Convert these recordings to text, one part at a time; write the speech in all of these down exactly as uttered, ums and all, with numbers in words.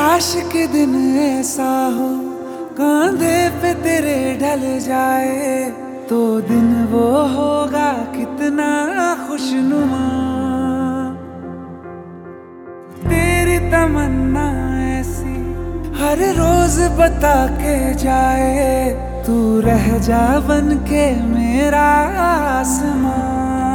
काश के दिन ऐसा हो कांधे पे तेरे ढल जाए, तो दिन वो होगा कितना खुशनुमा। तेरी तमन्ना ऐसी हर रोज बता के जाए, तू रह जा बन के मेरा आसमां।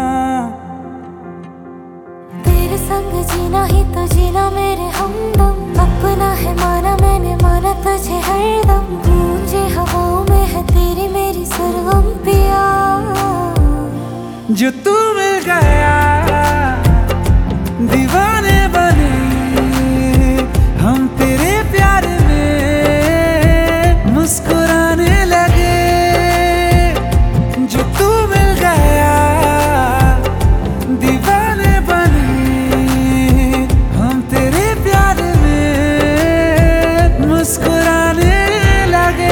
तेरे संग जीना ही तो जीना मेरे हमदम, अपना है माना मैंने माना तुझे हरदम। गूंजे हवाओं में है तेरी मेरी सरगम पिया, जो तू मिल गया दीवाने बने हम तेरे प्यार में मुस्कुराने लगे। जो तू मिल गया दीवाने बने हम तेरे प्यार में मुस्कुराने लगे।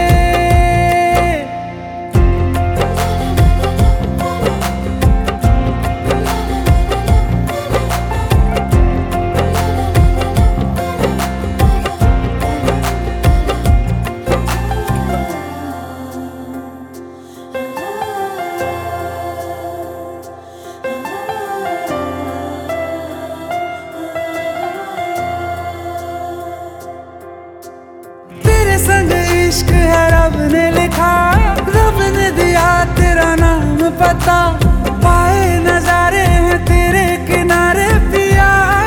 संग इश्क है रब ने लिखा, रब ने दिया तेरा नाम पता। पाए नजारे हैं तेरे किनारे पिया,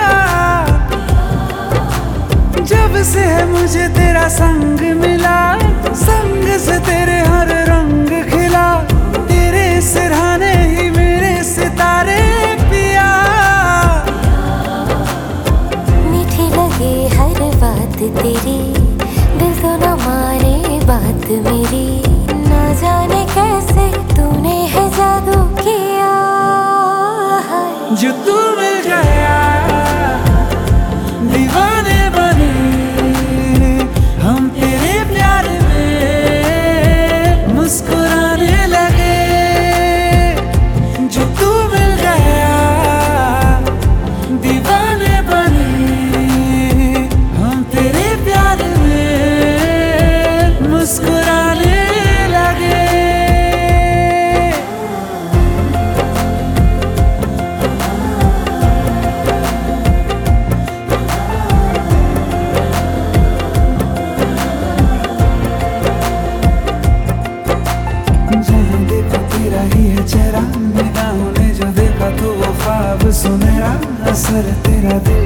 जब से है मुझे तेरा संग मिला, संग से तेरे हर रंग खिला। तेरे सिरहाने ही मेरे सितारे पिया, मीठी लगे हर बात तेरी, दिल तो न माने बात मेरी। ना जाने कैसे तूने है जादू किया, जो तू मिल गया दीवाने बने हम तेरे प्यार में मुस्कुराने लगे। जो तू मिल गया दीवाने बने हम तेरे प्यार में मुस्कुराने लगे। जहाँ देखा तेरा ही है चेहरा, निगाहों ने जो देखा तो वो ख्वाब सुनहरा। असर तेरा दिल